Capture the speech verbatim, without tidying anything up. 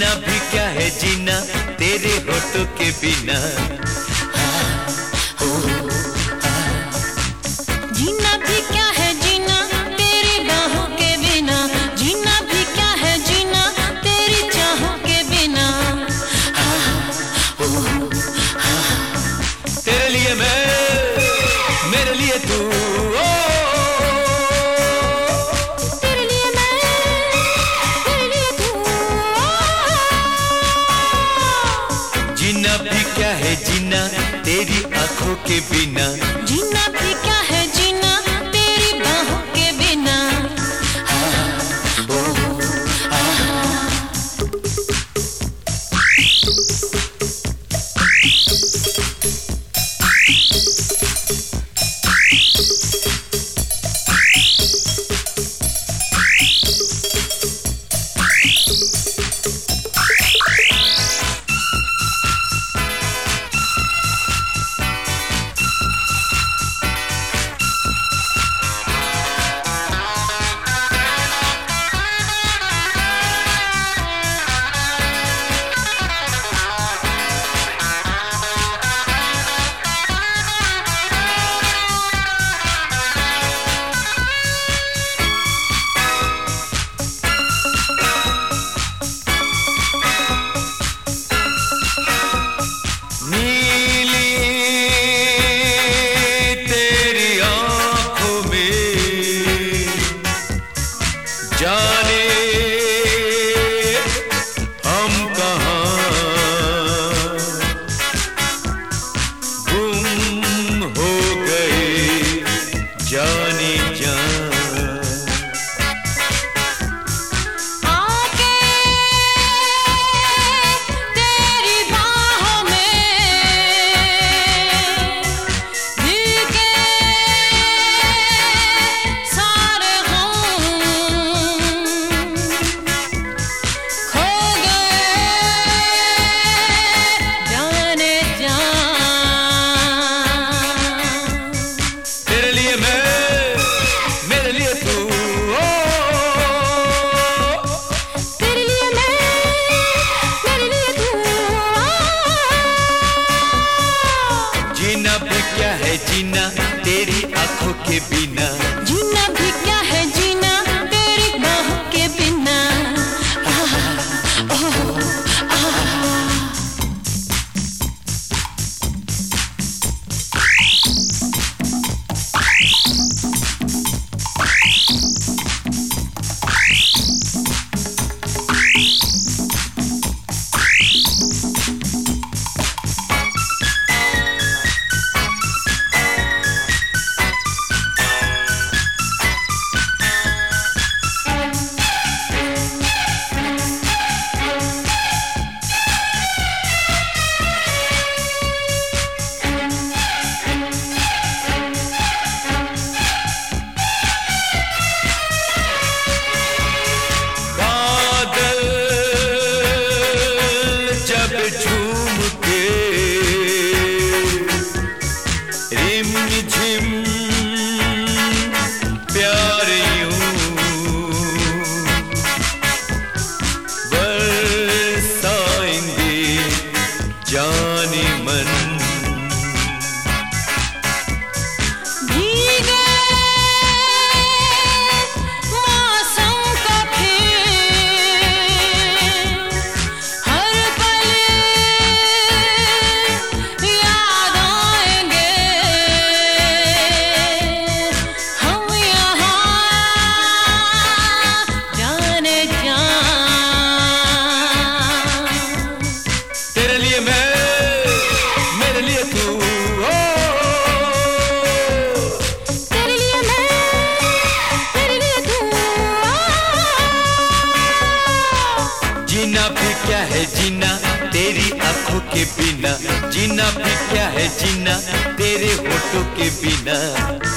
जीना भी क्या है जीना तेरे होठों के बिना। जीना भी क्या है जीना तेरी बाहों के बिना, जीना भी क्या है जीना तेरी चाहों के बिना। तेरे लिए मैं, मेरे लिए तू, तेरे लिए मैं, तेरे लिए तू। जीना भी क्या है जीना तेरी आंखों के बिना। जीना भी क्या है जीना तेरी बाहों के बिना। जाने हम कहाँ गुम हो गए जाने जा। जीना भी क्या है जीना तेरी आंखों के बिना। जीना भी क्या है जीना तेरी बाहों के बिना। झूम के रिम झिम प्यार यूं बरसाएंगे जाने मन। जीना भी क्या है जीना तेरी आंखों के बिना। जीना भी क्या है जीना तेरे होठों के बिना।